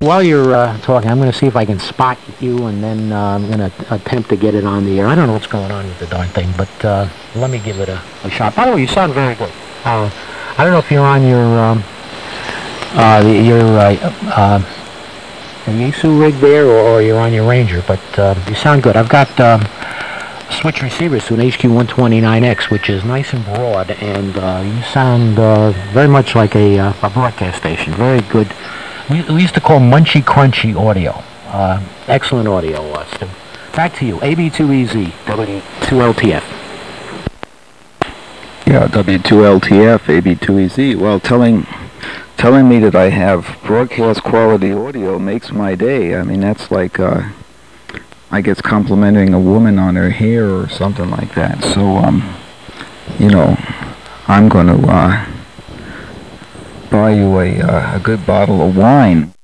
While you're talking, I'm going to see if I can spot you, and then I'm going to attempt to get it on the air. I don't know what's going on with the darn thing, but let me give it a shot. By the way, you sound very good. I don't know if you're on your Yaesu rig there, or you're on your Ranger, but you sound good. I've got switch receivers to an HQ129X, which is nice and broad, and you sound very much like a broadcast station. Very good. We used to call Munchy Crunchy audio. Excellent audio, Stu. Back to you. AB2EZ, W2LTF. Yeah, W2LTF, AB2EZ. Well, telling me that I have broadcast quality audio makes my day. I mean, that's like, I guess complimenting a woman on her hair or something like that. So, you know, I'm going to buy you a good bottle of wine.